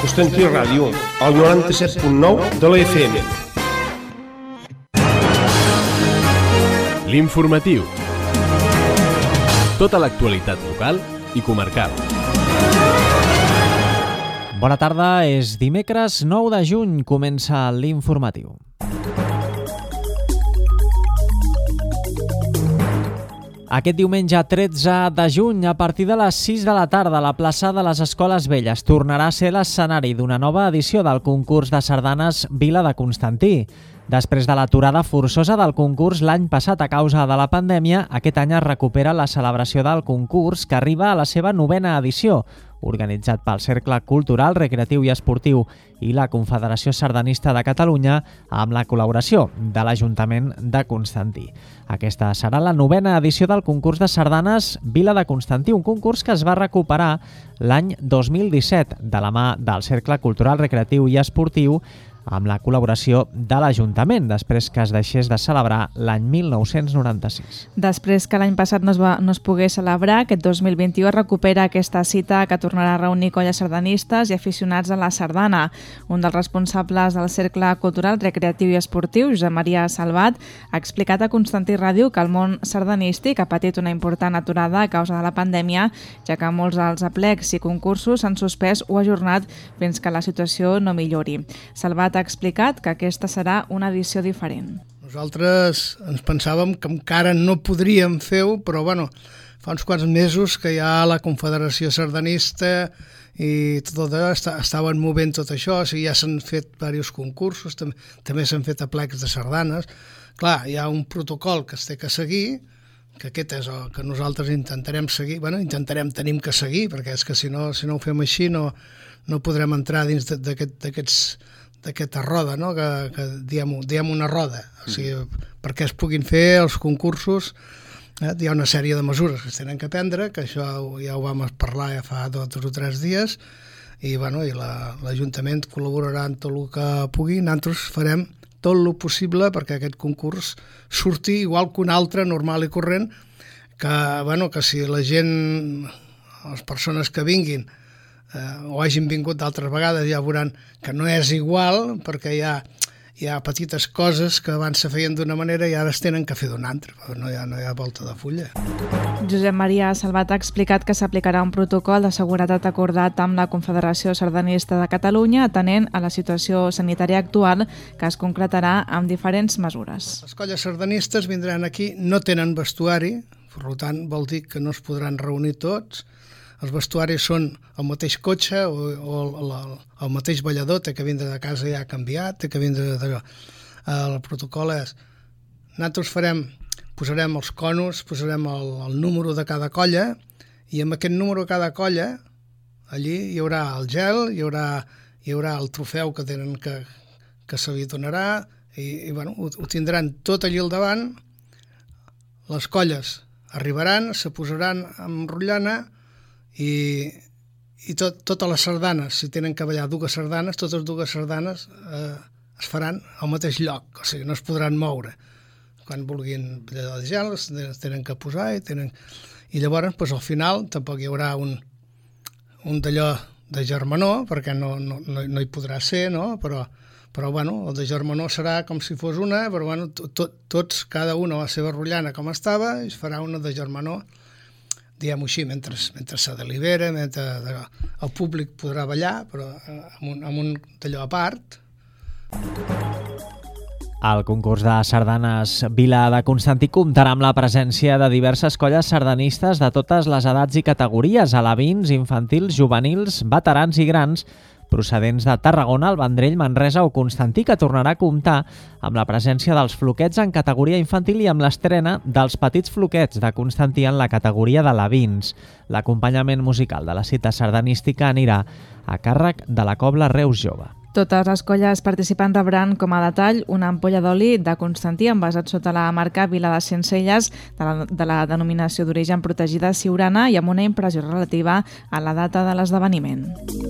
Constantí Ràdio, al 97.9 de la FM. L'informatiu. Tota l'actualitat local i comarcal. Bona tarda, és dimecres 9 de juny, comença l'informatiu. Aquest diumenge 13 de juny, a partir de les 6 de la tarda, la plaça de les Escoles Velles tornarà a ser l'escenari d'una nova edició del concurs de sardanes Vila de Constantí. Després de l'aturada forçosa del concurs l'any passat a causa de la pandèmia, aquest any es recupera la celebració del concurs, que arriba a la seva 9a edició, organitzat pel Cercle Cultural, Recreatiu i Esportiu i la Confederació Sardanista de Catalunya, amb la col·laboració de l'Ajuntament de Constantí. Aquesta serà la 9a edició del concurs de sardanes Vila de Constantí, un concurs que es va recuperar l'any 2017 de la mà del Cercle Cultural, Recreatiu i Esportiu, amb la col·laboració de l'Ajuntament, després que es deixés de celebrar l'any 1996. Després que l'any passat no es pogués celebrar, aquest 2021 es recupera aquesta cita que tornarà a reunir colles sardanistes i aficionats a la sardana. Un dels responsables del Cercle Cultural, Recreatiu i Esportiu, Josep Maria Salvat, ha explicat a Constantí Ràdio que el món sardanístic ha patit una important aturada a causa de la pandèmia, ja que molts dels aplecs i concursos s'han suspès o ajornat fins que la situació no millori. Salvat ha explicat que aquesta serà una edició diferent. Nosaltres ens pensàvem que encara no podríem fer-ho, però bueno, fa uns quants mesos que ja la Confederació Sardanista i tot estaven movent tot això, o sigui, ja s'han fet diversos concursos, també s'han fet aplecs de sardanes. Clar, hi ha un protocol que es té que seguir, que aquest és el que nosaltres intentarem seguir, tenim que seguir, perquè és que si no ho fem així no podrem entrar dins d'aquesta roda, no? que diem una roda, o sigui, perquè es puguin fer els concursos. Hi ha una sèrie de mesures que es tenen que prendre, que això ja ho vam parlar ja fa 2 o 3 dies, i l'Ajuntament col·laborarà en tot el que pugui. Nosaltres farem tot el possible perquè aquest concurs surti igual que un altre normal i corrent, que si la gent, les persones que vinguin, o hagin vingut d'altres vegades, ja veuran que no és igual, perquè hi ha petites coses que abans se feien d'una manera i ara es tenen que fer d'una altra, no hi ha volta de fulla. Josep Maria Salvat ha explicat que s'aplicarà un protocol de seguretat acordat amb la Confederació Sardanista de Catalunya, atenent a la situació sanitària actual, que es concretarà amb diferents mesures. Les colles sardanistes vindran aquí, no tenen vestuari, per tant vol dir que no es podran reunir tots. Els vestuaris són el mateix cotxe o el mateix ballador, té que vindre de casa ja canviat, té que vindre d'allò. El protocol és, nosaltres posarem els conos, posarem el número de cada colla, i amb aquest número de cada colla, allí hi haurà el gel, hi haurà el trofeu que tenen que se li donarà, i ho tindran tot allí al davant. Les colles arribaran, se posaran amb rotllana, i totes les sardanes, si tenen que ballar dues sardanes, totes dues sardanes es faran al mateix lloc, o sigui, no es podran moure. Quan vulguin ballar de gel es tenen que posar i llavors al final tampoc hi haurà un d'allò de germanor, perquè no hi podrà ser, no? Però el de germanor serà com si fos una, però tots, cada una a la seva rotllana com estava, i es farà una de germanor, diguem-ho així, mentre se delibera, mentre el públic podrà ballar, però amb un d'allò a part. El concurs de sardanes Vila de Constantí comptarà amb la presència de diverses colles sardanistes de totes les edats i categories, alevins, infantils, juvenils, veterans i grans, procedents de Tarragona, el Vendrell, Manresa o Constantí, que tornarà a comptar amb la presència dels floquets en categoria infantil i amb l'estrena dels petits floquets de Constantí en la categoria d'alevins. L'acompanyament musical de la cita sardanística anirà a càrrec de la Cobla Reus Jove. Totes les colles participants rebran com a detall una ampolla d'oli de Constantí envasat sota la marca Vila de Sencelles de la denominació d'origen protegida siurana i amb una impressió relativa a la data de l'esdeveniment.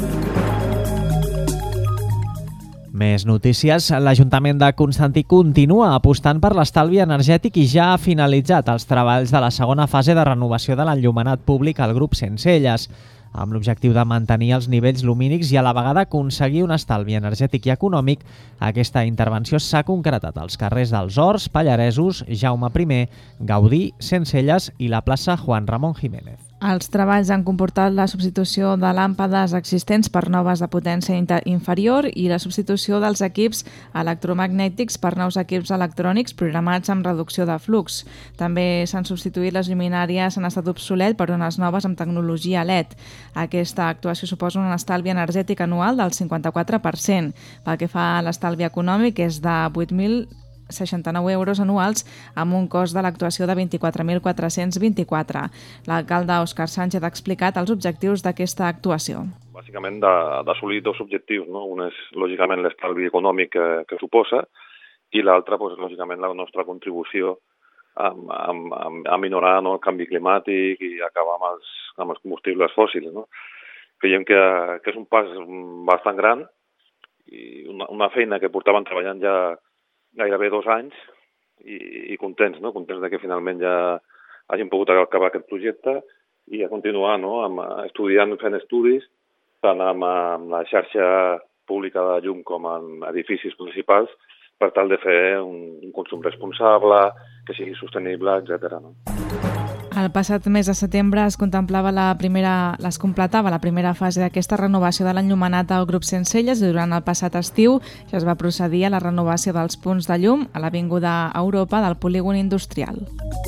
Més notícies. L'Ajuntament de Constantí continua apostant per l'estalvi energètic i ja ha finalitzat els treballs de la segona fase de renovació de l'enllumenat públic al grup Sencelles. amb l'objectiu de mantenir els nivells lumínics i a la vegada aconseguir un estalvi energètic i econòmic. Aquesta intervenció s'ha concretat als carrers dels Horts, Pallaresos, Jaume I, Gaudí, Sencelles i la plaça Juan Ramón Jiménez. Els treballs han comportat la substitució de làmpades existents per noves de potència inferior i la substitució dels equips electromagnètics per nous equips electrònics programats amb reducció de flux. També s'han substituït les lluminàries en estat obsolet per unes noves amb tecnologia LED. Aquesta actuació suposa un estalvi energètic anual del 54%. Pel que fa a l'estalvi econòmic és de 8.069 euros anuals amb un cost de l'actuació de 24.424. L'alcalde Òscar Sánchez ha explicat els objectius d'aquesta actuació. Bàsicament d'assolir dos objectius, no? Un és, lògicament, l'estalvi econòmic que suposa i l'altre, lògicament, la nostra contribució a minorar el canvi climàtic i acabar amb els combustibles fòssils. No? Creiem que és un pas bastant gran i una feina que portaven treballant ja gairebé 2 anys i contents, no? Contents que finalment ja hagin pogut acabar aquest projecte i a continuar, no? Estudiant, fent estudis, tant amb la xarxa pública de llum com en edificis principals, per tal de fer un consum responsable, que sigui sostenible, etc. No? El passat mes de setembre es completava la primera fase d'aquesta renovació de l'enllumenat al grup Sencelles i durant el passat estiu ja es va procedir a la renovació dels punts de llum a l'Avinguda Europa del polígon industrial.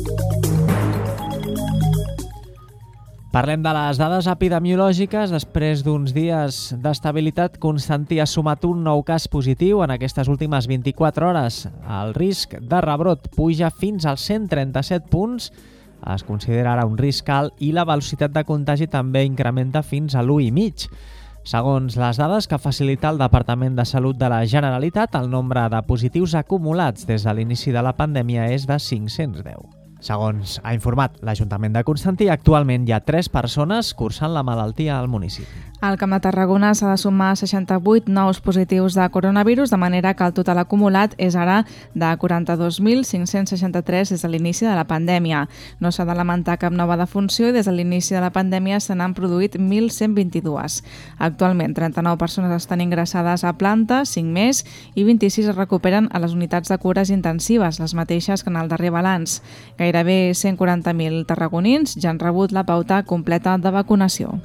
Parlem de les dades epidemiològiques. Després d'uns dies d'estabilitat, Constantí ha sumat un nou cas positiu en aquestes últimes 24 hores. El risc de rebrot puja fins als 137 punts. Es considera ara un risc alt i la velocitat de contagi també incrementa fins a l'1,5. Segons les dades que facilita el Departament de Salut de la Generalitat, el nombre de positius acumulats des de l'inici de la pandèmia és de 510. Segons ha informat l'Ajuntament de Constantí, actualment hi ha 3 persones cursant la malaltia al municipi. Al Camp de Tarragona s'ha de sumar 68 nous positius de coronavirus, de manera que el total acumulat és ara de 42.563 des de l'inici de la pandèmia. No s'ha de lamentar cap nova defunció i des de l'inici de la pandèmia se n'han produït 1.122. Actualment, 39 persones estan ingressades a planta, 5 més, i 26 es recuperen a les unitats de cures intensives, les mateixes que en el darrer balanç. Gairebé 140.000 tarragonins ja han rebut la pauta completa de vacunació.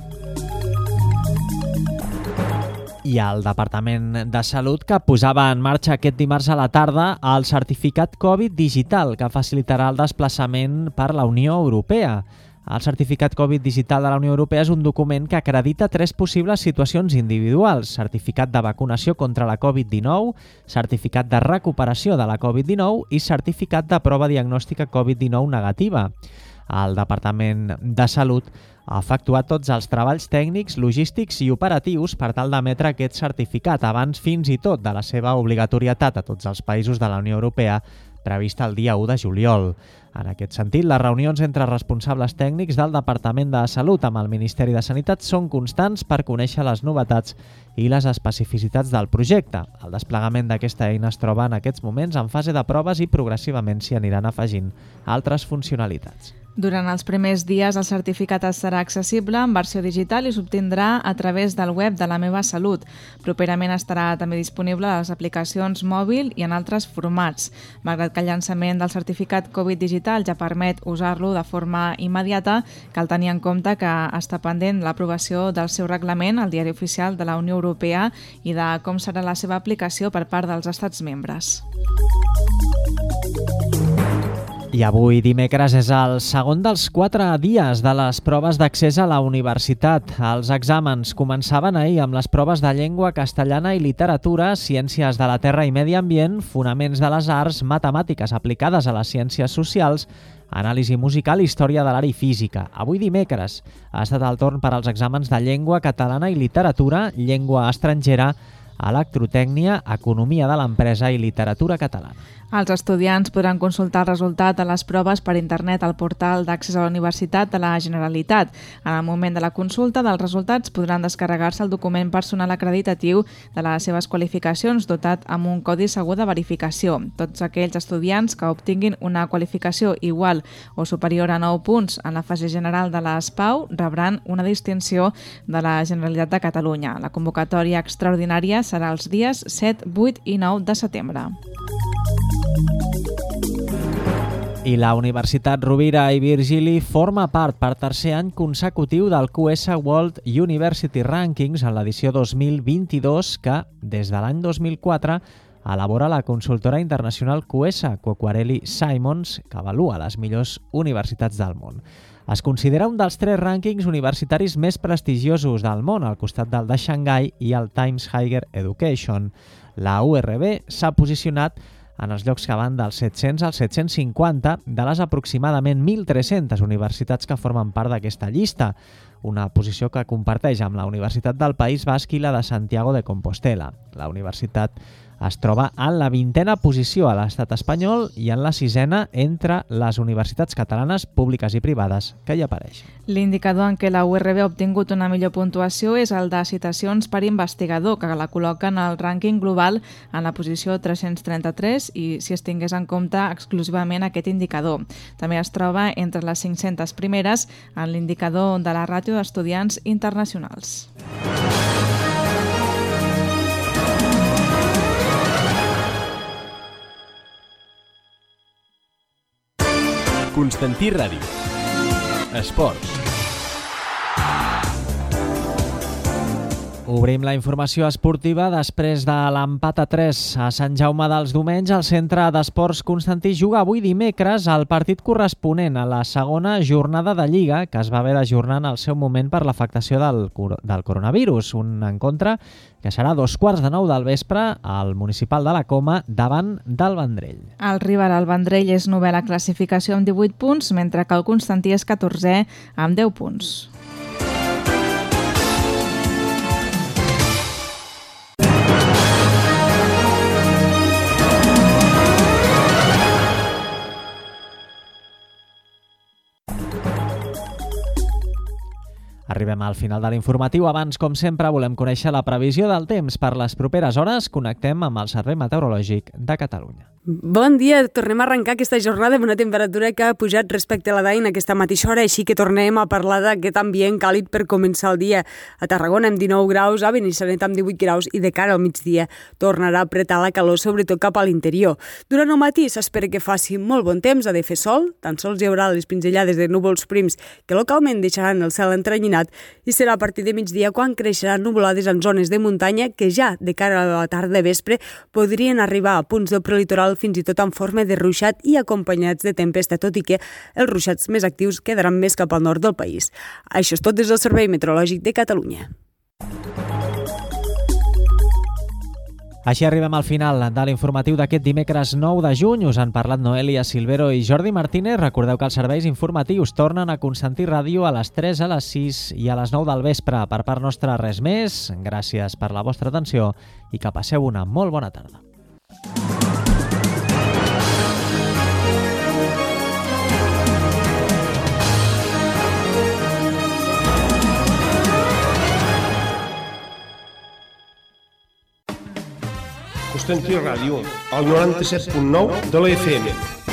I el Departament de Salut, que posava en marxa aquest dimarts a la tarda el certificat Covid digital, que facilitarà el desplaçament per la Unió Europea. El certificat Covid digital de la Unió Europea és un document que acredita 3 possibles situacions individuals: certificat de vacunació contra la Covid-19, certificat de recuperació de la Covid-19 i certificat de prova diagnòstica Covid-19 negativa. El Departament de Salut ha efectuat tots els treballs tècnics, logístics i operatius per tal d'emetre aquest certificat abans fins i tot de la seva obligatorietat a tots els països de la Unió Europea prevista el dia 1 de juliol. En aquest sentit, les reunions entre responsables tècnics del Departament de Salut amb el Ministeri de Sanitat són constants per conèixer les novetats i les especificitats del projecte. El desplegament d'aquesta eina es troba en aquests moments en fase de proves i progressivament s'hi aniran afegint altres funcionalitats. Durant els primers dies el certificat estarà accessible en versió digital i s'obtindrà a través del web de La Meva Salut. Properament estarà també disponible a les aplicacions mòbil i en altres formats. Malgrat que el llançament del certificat Covid digital ja permet usar-lo de forma immediata, cal tenir en compte que està pendent l'aprovació del seu reglament al Diari Oficial de la Unió Europea i de com serà la seva aplicació per part dels estats membres. I avui, dimecres, és el segon dels 4 dies de les proves d'accés a la universitat. Els exàmens començaven ahir amb les proves de llengua castellana i literatura, ciències de la terra i medi ambient, fonaments de les arts, matemàtiques aplicades a les ciències socials, anàlisi musical i història de l'art i física. Avui, dimecres, ha estat el torn per als exàmens de llengua catalana i literatura, llengua estrangera, electrotècnia, economia de l'empresa i literatura catalana. Els estudiants podran consultar el resultat de les proves per internet al portal d'accés a la Universitat de la Generalitat. En el moment de la consulta dels resultats podran descarregar-se el document personal acreditatiu de les seves qualificacions dotat amb un codi segur de verificació. Tots aquells estudiants que obtinguin una qualificació igual o superior a 9 punts en la fase general de l'ESPAU rebran una distinció de la Generalitat de Catalunya. La convocatòria extraordinària serà els dies 7, 8 i 9 de setembre. I la Universitat Rovira i Virgili forma part per tercer any consecutiu del QS World University Rankings en l'edició 2022 que, des de l'any 2004, elabora la consultora internacional QS, Quacquarelli Simons, que avalua les millors universitats del món. Es considera un dels 3 rànquings universitaris més prestigiosos del món, al costat del de Xangai i el Times Higher Education. La URB s'ha posicionat en els llocs que van dels 700 als 750 de les aproximadament 1.300 universitats que formen part d'aquesta llista, una posició que comparteix amb la Universitat del País Basc i la de Santiago de Compostela. La universitat es troba en la 20a posició a l'estat espanyol i en la 6a entre les universitats catalanes públiques i privades que hi apareixen. L'indicador en què la URB ha obtingut una millor puntuació és el de citacions per investigador, que la col·loca en el rànquing global en la posició 333 i si es tingués en compte exclusivament aquest indicador. També es troba entre les 500 primeres en l'indicador de la ràtio d'estudiants internacionals. Constantí Ràdio. Esports. Obrim la informació esportiva després de l'empat a 3 a Sant Jaume dels Domenys. El Centre d'Esports Constantí juga avui dimecres el partit corresponent a la segona jornada de Lliga, que es va haver d'ajornar en el seu moment per l'afectació del coronavirus. Un encontre que serà a 9:15 del vespre al Municipal de la Coma davant del Vendrell. El rival al Vendrell és novè a la classificació amb 18 punts, mentre que el Constantí és 14è amb 10 punts. Arribem al final de l'informatiu. Abans, com sempre, volem conèixer la previsió del temps per les properes hores. Connectem amb el Servei Meteorològic de Catalunya. Bon dia, tornem a arrencar aquesta jornada amb una temperatura que ha pujat respecte a la d'ahir en aquesta mateixa hora, així que tornem a parlar d'aquest ambient càlid per començar el dia. A Tarragona amb 19 graus, a Benissanet amb 18 graus i de cara al migdia tornarà a apretar la calor, sobretot cap a l'interior. Durant el matí s'espera que faci molt bon temps, ha de fer sol, tan sols hi haurà les pinzellades de núvols prims que localment deixaran el cel entrenyinat i serà a partir de migdia quan creixeran nuvolades en zones de muntanya que ja de cara a la tarda de vespre podrien arribar a punts del prelitoral fins i tot en forma de ruixat i acompanyats de tempesta, tot i que els ruixats més actius quedaran més cap al nord del país. Això és tot des del Servei Meteorològic de Catalunya. Així arribem al final de l'informatiu d'aquest dimecres 9 de juny. Us han parlat Noelia Silvero i Jordi Martínez. Recordeu que els serveis informatius tornen a Constantí Ràdio a les 3, a les 6 i a les 9 del vespre. Per part nostra, res més. Gràcies per la vostra atenció i que passeu una molt bona tarda. Constantí Ràdio, el 97.9 de la FM.